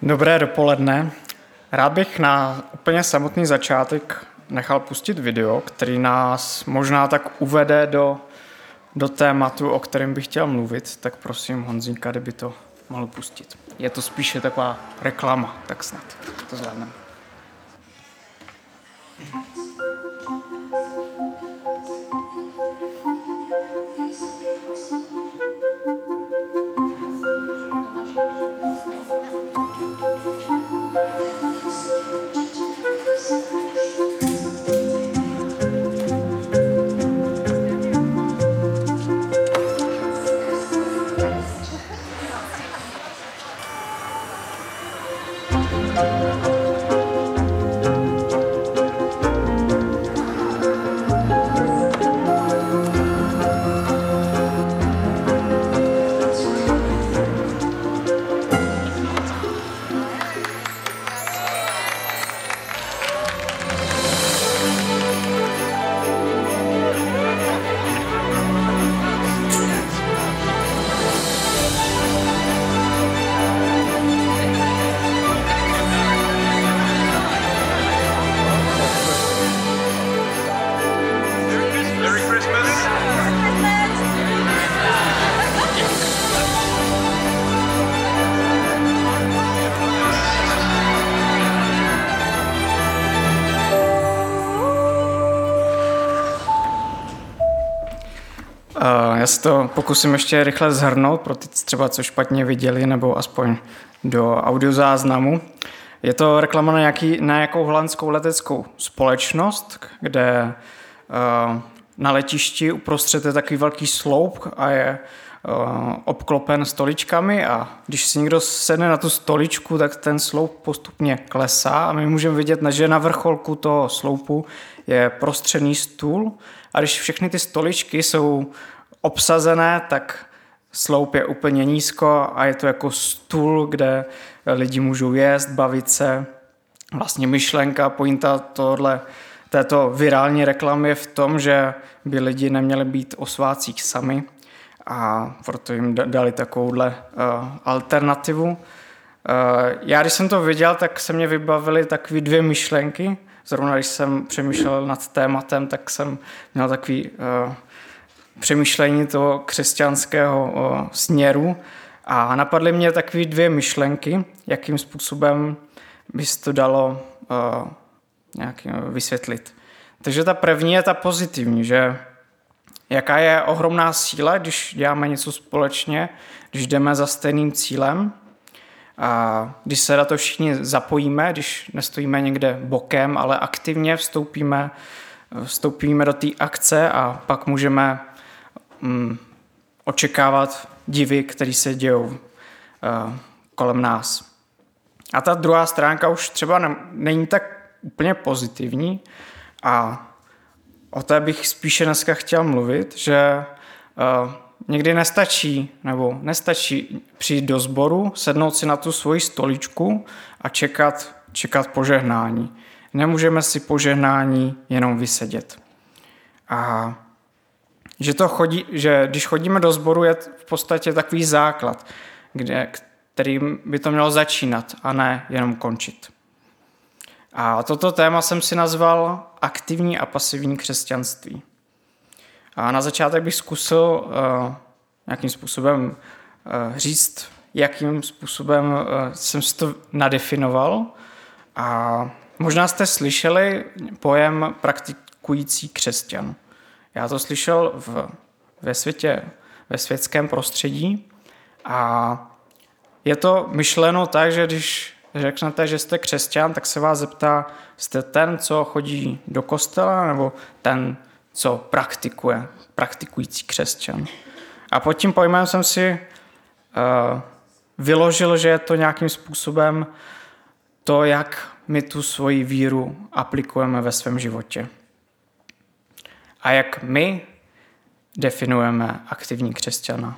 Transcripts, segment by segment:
Dobré dopoledne. Rád bych na úplně samotný začátek nechal pustit video, který nás možná tak uvede do tématu, o kterém bych chtěl mluvit, tak prosím Honzíka, kdyby to mohl pustit. Je to spíše taková reklama, tak snad to zvládneme. Já se to pokusím ještě rychle shrnout pro ty třeba, co špatně viděli, nebo aspoň do audiozáznamu. Je to reklama na nějakou holandskou leteckou společnost, kde na letišti uprostřed je takový velký sloup a je obklopen stoličkami a když si někdo sedne na tu stoličku, tak ten sloup postupně klesá a my můžeme vidět, že na vrcholku toho sloupu je prostřední stůl a když všechny ty stoličky jsou obsazené, tak sloup je úplně nízko a je to jako stůl, kde lidi můžou jíst, bavit se. Vlastně myšlenka, pointa této virální reklamy je v tom, že by lidi neměli být o svátcích sami a proto jim dali takovouhle alternativu. Já, když jsem to viděl, tak se mě vybavily takové dvě myšlenky. Zrovna když jsem přemýšlel nad tématem, tak jsem měl takový přemýšlení toho křesťanského směru a napadly mě takové dvě myšlenky, jakým způsobem by se to dalo nějak vysvětlit. Takže ta první je ta pozitivní, že jaká je ohromná síla, když děláme něco společně, když jdeme za stejným cílem a když se na to všichni zapojíme, když nestojíme někde bokem, ale aktivně vstoupíme do té akce a pak můžeme očekávat divy, které se dějou kolem nás. A ta druhá stránka už třeba není tak úplně pozitivní a o té bych spíše dneska chtěl mluvit, že někdy nestačí přijít do sboru, sednout si na tu svoji stoličku a čekat požehnání. Nemůžeme si požehnání jenom vysedět. A že když chodíme do sboru, je v podstatě takový základ, kterým by to mělo začínat a ne jenom končit. A toto téma jsem si nazval aktivní a pasivní křesťanství. A na začátek bych zkusil nějakým způsobem říct, jakým způsobem jsem si to nadefinoval. A možná jste slyšeli pojem praktikující křesťan. Já to slyšel ve světském prostředí a je to myšleno tak, že když řeknete, že jste křesťan, tak se vás zeptá, jste ten, co chodí do kostela, nebo ten, co praktikující křesťan. A pod tím pojmem jsem si vyložil, že je to nějakým způsobem to, jak my tu svoji víru aplikujeme ve svém životě. A jak my definujeme aktivní křesťana.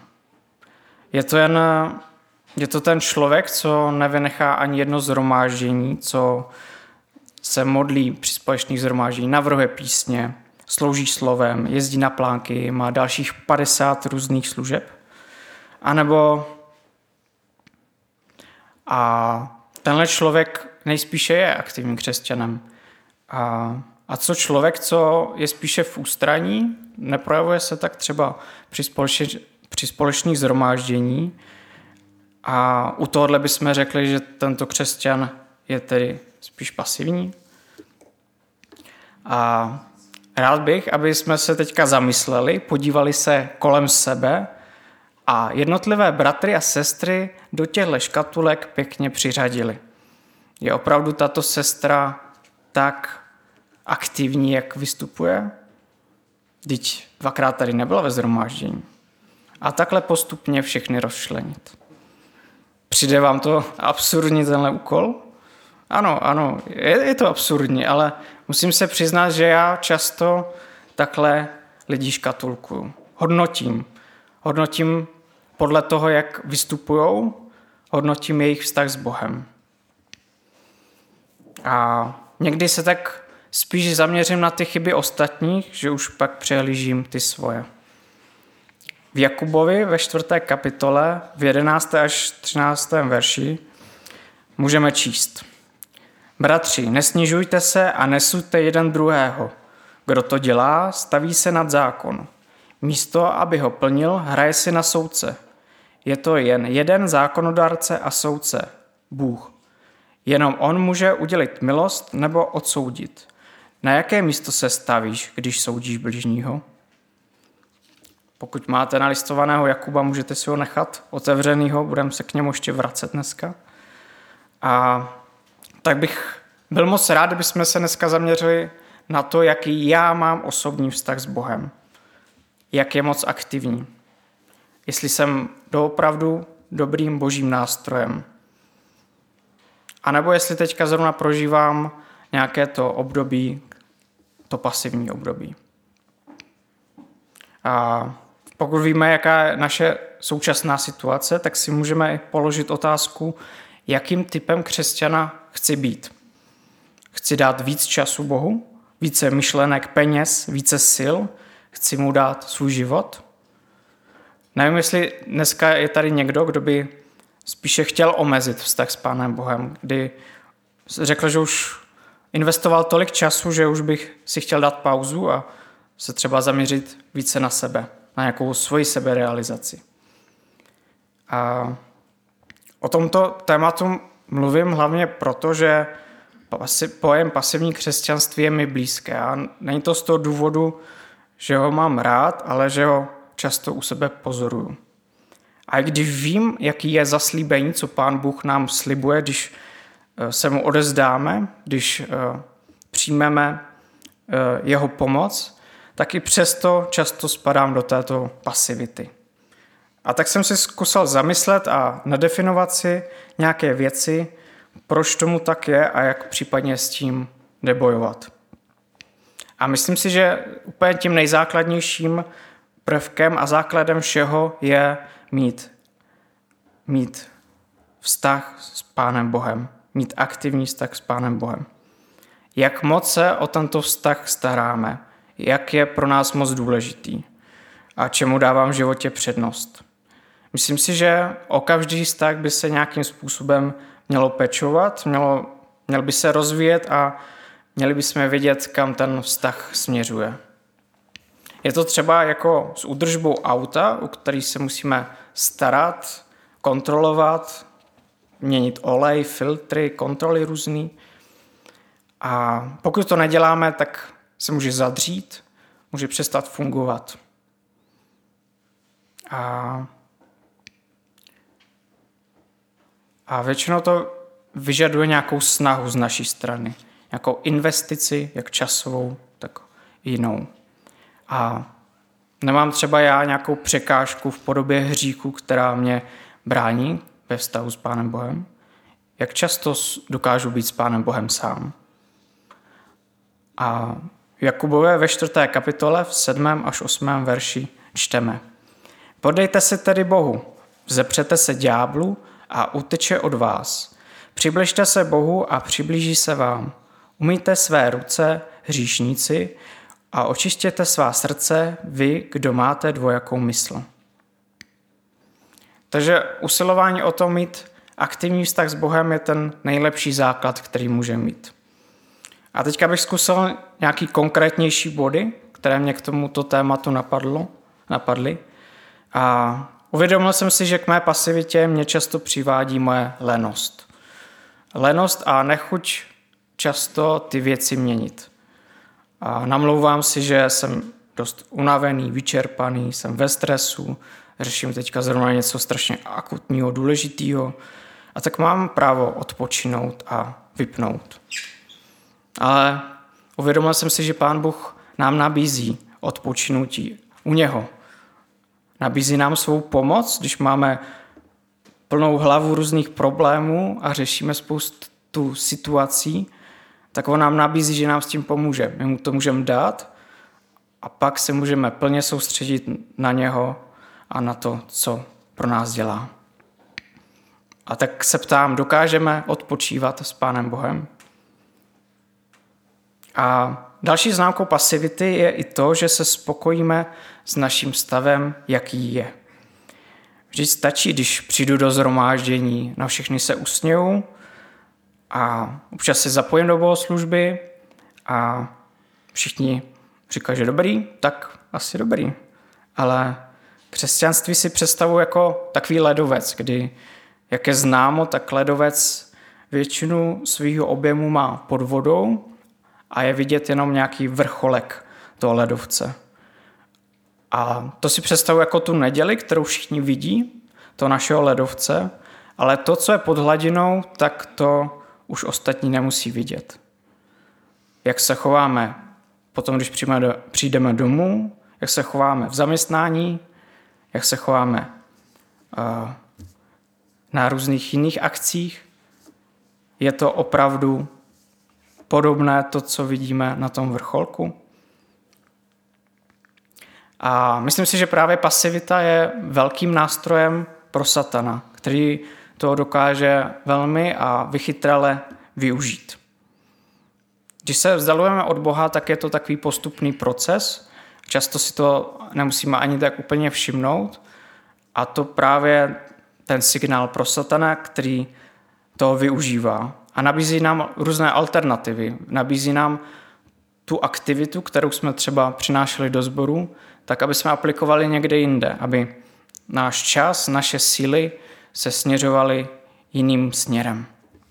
Je to ten člověk, co nevynechá ani jedno shromáždění, co se modlí při společných shromáždění, navrhuje písně, slouží slovem, jezdí na plánky, má dalších 50 různých služeb. tenhle člověk nejspíše je aktivním křesťanem. A co člověk, co je spíše v ústraní, neprojevuje se tak třeba při společných shromáždění. A u tohohle bychom řekli, že tento křesťan je tedy spíš pasivní. A rád bych, aby jsme se teďka zamysleli, podívali se kolem sebe a jednotlivé bratry a sestry do těchto škatulek pěkně přiřadili. Je opravdu tato sestra tak aktivní, jak vystupuje? Vždyť dvakrát tady nebyla ve shromáždění. A takhle postupně všechny rozčlenit. Přijde vám to absurdní tenhle úkol? Ano, je to absurdní, ale musím se přiznat, že já často takhle lidi škatulkuju. Hodnotím podle toho, jak vystupujou, hodnotím jejich vztah s Bohem. A někdy se tak spíš zaměřím na ty chyby ostatních, že už pak přehlížím ty svoje. V Jakubovi ve 4. kapitole v 11. až 13. verši můžeme číst. Bratři, nesnižujte se a nesuďte jeden druhého. Kdo to dělá, staví se nad zákon. Místo, aby ho plnil, hraje si na soudce. Je to jen jeden zákonodárce a soudce, Bůh. Jenom on může udělit milost nebo odsoudit. Na jaké místo se stavíš, když soudíš bližního? Pokud máte nalistovaného Jakuba, můžete si ho nechat otevřenýho, budeme se k němu ještě vracet dneska. A tak bych byl moc rád, kdybychom se dneska zaměřili na to, jaký já mám osobní vztah s Bohem. Jak je moc aktivní. Jestli jsem doopravdu dobrým božím nástrojem. A nebo jestli teďka zrovna prožívám nějaké to období, to pasivní období. A pokud víme, jaká je naše současná situace, tak si můžeme položit otázku, jakým typem křesťana chci být. Chci dát víc času Bohu, více myšlenek, peněz, více sil, chci mu dát svůj život. Nevím, jestli dneska je tady někdo, kdo by spíše chtěl omezit vztah s Pánem Bohem, kdy řekl, že už investoval tolik času, že už bych si chtěl dát pauzu a se třeba zaměřit více na sebe, na nějakou svoji seberealizaci. A o tomto tématu mluvím hlavně proto, že pojem pasivní křesťanství je mi blízké. A není to z toho důvodu, že ho mám rád, ale že ho často u sebe pozoruju. A i když vím, jaký je zaslíbení, co Pán Bůh nám slibuje, když se mu odezdáme, když přijmeme jeho pomoc, tak i přesto často spadám do této pasivity. A tak jsem si zkusil zamyslet a nadefinovat si nějaké věci, proč tomu tak je a jak případně s tím jde bojovat. A myslím si, že úplně tím nejzákladnějším prvkem a základem všeho je mít vztah s Pánem Bohem. Mít aktivní vztah s Pánem Bohem. Jak moc se o tento vztah staráme, jak je pro nás moc důležitý a čemu dávám v životě přednost. Myslím si, že o každý vztah by se nějakým způsobem mělo pečovat, měl by se rozvíjet a měli bychom vědět, kam ten vztah směřuje. Je to třeba jako s údržbou auta, u který se musíme starat, kontrolovat, měnit olej, filtry, kontroly různý. A pokud to neděláme, tak se může zadřít, může přestat fungovat. A většinou to vyžaduje nějakou snahu z naší strany. Nějakou investici, jak časovou, tak jinou. A nemám třeba já nějakou překážku v podobě hříchu, která mě brání ve vztahu s Pánem Bohem? Jak často dokážu být s Pánem Bohem sám? A v Jakubově ve 4. kapitole v 7. až 8. verši čteme. Podejte se tedy Bohu, vzepřete se ďáblu a uteče od vás. Přibližte se Bohu a přiblíží se vám. Umyjte své ruce, hříšníci, a očistěte svá srdce, vy, kdo máte dvojakou mysl. Takže usilování o to mít aktivní vztah s Bohem je ten nejlepší základ, který můžeme mít. A teďka bych zkusil nějaký konkrétnější body, které mě k tomuto tématu napadly. A uvědomil jsem si, že k mé pasivitě mě často přivádí moje lenost. Lenost a nechuť často ty věci měnit. A namlouvám si, že jsem dost unavený, vyčerpaný, jsem ve stresu, řeším teďka zrovna něco strašně akutního, důležitého, a tak mám právo odpočinout a vypnout. Ale uvědomil jsem si, že Pán Bůh nám nabízí odpočinutí u něho. Nabízí nám svou pomoc, když máme plnou hlavu různých problémů a řešíme spoustu situací, tak on nám nabízí, že nám s tím pomůže. My mu to můžeme dát a pak se můžeme plně soustředit na něho a na to, co pro nás dělá. A tak se ptám, dokážeme odpočívat s Pánem Bohem? A další známkou pasivity je i to, že se spokojíme s naším stavem, jaký je. Vždyť stačí, když přijdu do shromáždění, na všechny se usměju a občas se zapojím do bohoslužby a všichni říkají, že dobrý, tak asi dobrý. Ale křesťanství si představuji jako takový ledovec, kdy, jak je známo, tak ledovec většinu svého objemu má pod vodou a je vidět jenom nějaký vrcholek toho ledovce. A to si představuji jako tu neděli, kterou všichni vidí, to našeho ledovce, ale to, co je pod hladinou, tak to už ostatní nemusí vidět. Jak se chováme potom, když přijdeme domů, jak se chováme v zaměstnání, jak se chováme na různých jiných akcích, je to opravdu podobné to, co vidíme na tom vrcholku. A myslím si, že právě pasivita je velkým nástrojem pro satana, který to dokáže velmi a vychytrale využít. Když se vzdalujeme od Boha, tak je to takový postupný proces. Často si to nemusíme ani tak úplně všimnout. A to právě ten signál pro satana, který to využívá. A nabízí nám různé alternativy. Nabízí nám tu aktivitu, kterou jsme třeba přinášeli do sboru, tak aby jsme aplikovali někde jinde, aby náš čas, naše síly se směřovaly jiným směrem.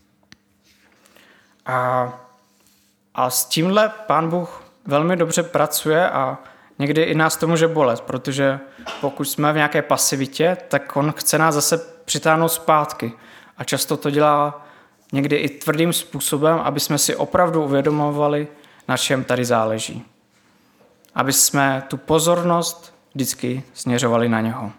A s tímhle Pán Bůh velmi dobře pracuje a někdy i nás to může bolet, protože pokud jsme v nějaké pasivitě, tak on chce nás zase přitáhnout zpátky. A často to dělá někdy i tvrdým způsobem, aby jsme si opravdu uvědomovali, na čem tady záleží. Aby jsme tu pozornost vždycky směřovali na něho.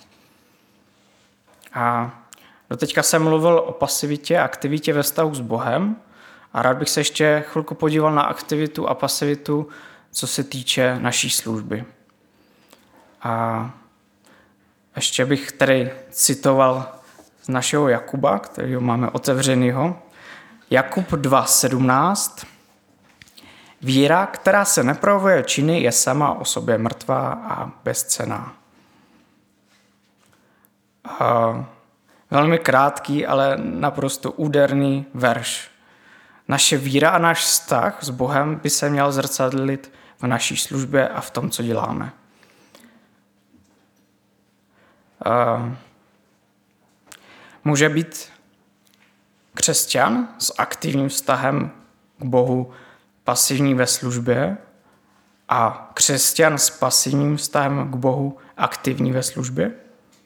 A doteďka jsem mluvil o pasivitě a aktivitě ve vztahu s Bohem a rád bych se ještě chvilku podíval na aktivitu a pasivitu, co se týče naší služby. A ještě bych tady citoval z našeho Jakuba, kterého máme otevřenýho. Jakub 2.17. Víra, která se neprojevuje činy, je sama o sobě mrtvá a bezcenná. Velmi krátký, ale naprosto úderný verš. Naše víra a náš vztah s Bohem by se měl zrcadlit v naší službě a v tom, co děláme. Může být křesťan s aktivním vztahem k Bohu pasivní ve službě a křesťan s pasivním vztahem k Bohu aktivní ve službě?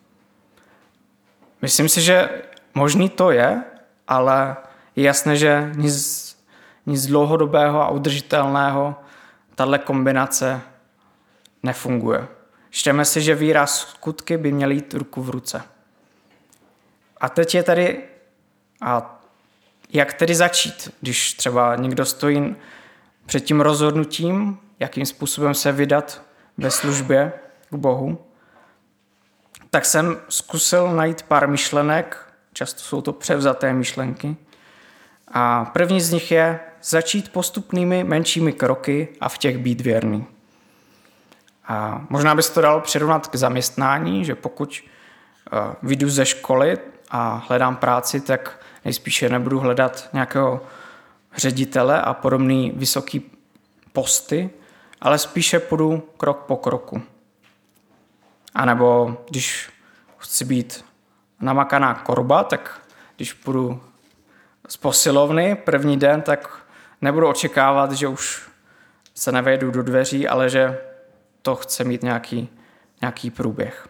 Myslím si, že možný to je, ale je jasné, že nic dlouhodobého a udržitelného tato kombinace nefunguje. Čteme si, že víra a skutky by měly jít ruku v ruce. A teď je tady, a jak tedy začít, když třeba někdo stojí před tím rozhodnutím, jakým způsobem se vydat ve službě k Bohu, tak jsem zkusil najít pár myšlenek, často jsou to převzaté myšlenky. A první z nich je začít postupnými menšími kroky a v těch být věrný. A možná by se to dalo přirovnat k zaměstnání, že pokud vyjdu ze školy a hledám práci, tak nejspíše nebudu hledat nějakého ředitele a podobný vysoký posty, ale spíše půjdu krok po kroku. A nebo když chci být namakaná korba, tak když půjdu z posilovny první den, tak nebudu očekávat, že už se nevejdu do dveří, ale že to chce mít nějaký průběh.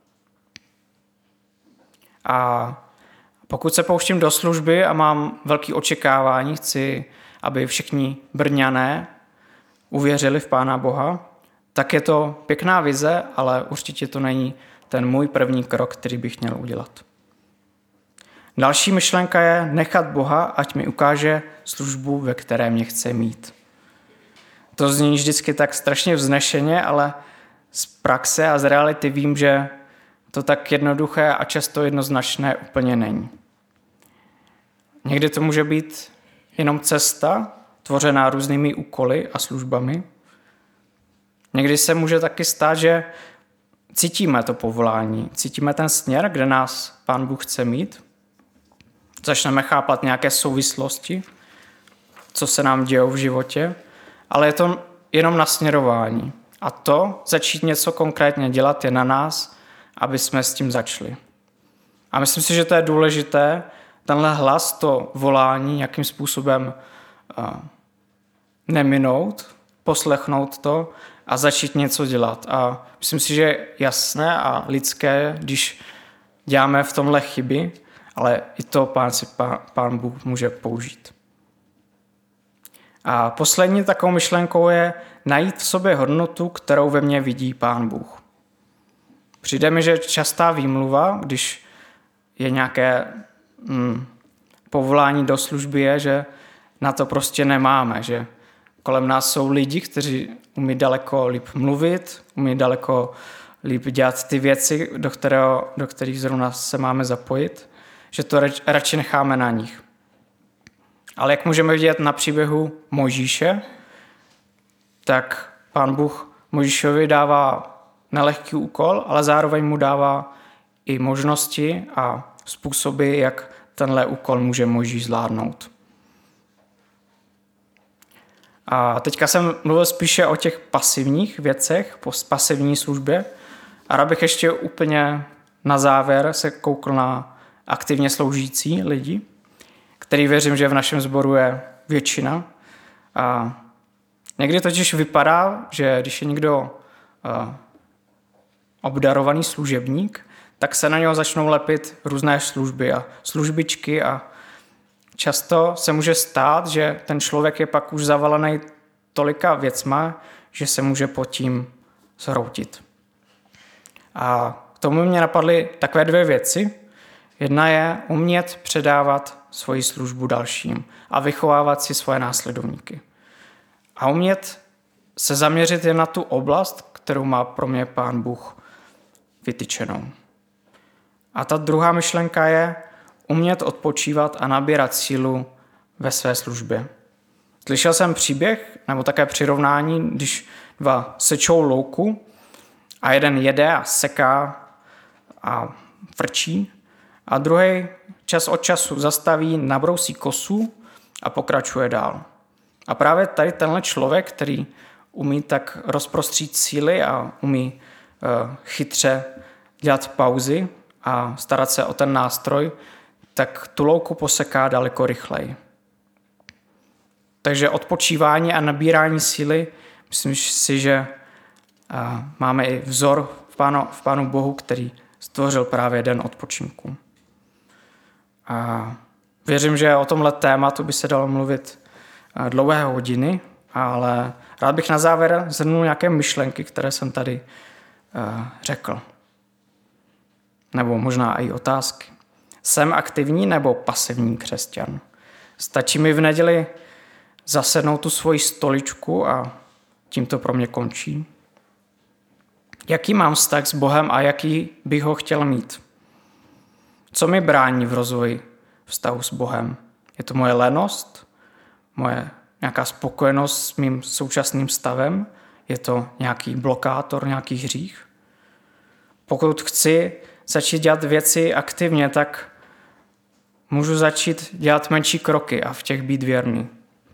A pokud se pouštím do služby a mám velké očekávání, chci, aby všichni Brňané uvěřili v Pána Boha, tak je to pěkná vize, ale určitě to není ten můj první krok, který bych měl udělat. Další myšlenka je nechat Boha, ať mi ukáže službu, ve které mě chce mít. To zní vždycky tak strašně vznešeně, ale z praxe a z reality vím, že to tak jednoduché a často jednoznačné úplně není. Někdy to může být jenom cesta, tvořená různými úkoly a službami. Někdy se může taky stát, že cítíme to povolání, cítíme ten směr, kde nás Pán Bůh chce mít. Začneme chápat nějaké souvislosti, co se nám děje v životě, ale je to jenom nasměrování. A to, začít něco konkrétně dělat, je na nás, aby jsme s tím začali. A myslím si, že to je důležité, tenhle hlas, to volání, jakým způsobem neminout, poslechnout to a začít něco dělat. A myslím si, že je jasné a lidské, když děláme v tomhle chyby, ale i to Pán Bůh může použít. A poslední takovou myšlenkou je najít v sobě hodnotu, kterou ve mně vidí Pán Bůh. Přijde mi, že častá výmluva, když je nějaké povolání do služby, je, že na to prostě nemáme, že kolem nás jsou lidi, kteří umí daleko líp mluvit, umí daleko líp dělat ty věci, do kterých zrovna se máme zapojit, že to radši necháme na nich. Ale jak můžeme vidět na příběhu Mojžíše, tak Pán Bůh Mojžíšovi dává nelehký úkol, ale zároveň mu dává i možnosti a způsoby, jak tenhle úkol může Mojžíš zvládnout. A teďka jsem mluvil spíše o těch pasivních věcech, po pasivní službě. A rád bych ještě úplně na závěr se koukl na aktivně sloužící lidi, který věřím, že v našem sboru je většina. A někdy totiž vypadá, že když je někdo obdarovaný služebník, tak se na něho začnou lepit různé služby a službičky a často se může stát, že ten člověk je pak už zavalený tolika věcma, že se může pod tím zhroutit. A k tomu mě napadly takové dvě věci. Jedna je umět předávat svoji službu dalším a vychovávat si svoje následovníky. A umět se zaměřit jen na tu oblast, kterou má pro mě Pán Bůh vytyčenou. A ta druhá myšlenka je umět odpočívat a nabírat sílu ve své službě. Slyšel jsem příběh, nebo také přirovnání, když dva sečou louku a jeden jede a seká a frčí a druhý čas od času zastaví, nabrousí kosu a pokračuje dál. A právě tady tenhle člověk, který umí tak rozprostřít síly a umí chytře dělat pauzy a starat se o ten nástroj, tak tu louku poseká daleko rychleji. Takže odpočívání a nabírání síly, myslím si, že máme i vzor v Pánu Bohu, který stvořil právě den odpočinku. A věřím, že o tomhle tématu by se dalo mluvit dlouhé hodiny, ale rád bych na závěr shrnul nějaké myšlenky, které jsem tady řekl. Nebo možná i otázky. Jsem aktivní nebo pasivní křesťan? Stačí mi v neděli zasednout tu svoji stoličku a tím to pro mě končí? Jaký mám vztah s Bohem a jaký bych ho chtěl mít? Co mi brání v rozvoji vztahu s Bohem? Je to moje lenost? Moje nějaká spokojenost s mým současným stavem? Je to nějaký blokátor, nějaký hřích? Pokud chci začít dělat věci aktivně, tak Můžu začít dělat menší kroky a v těch být věrný.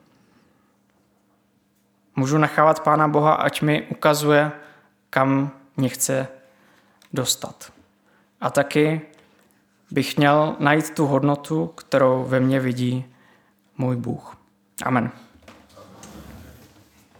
Můžu nechávat Pána Boha, ať mi ukazuje, kam mě chce dostat. A taky bych měl najít tu hodnotu, kterou ve mně vidí můj Bůh. Amen.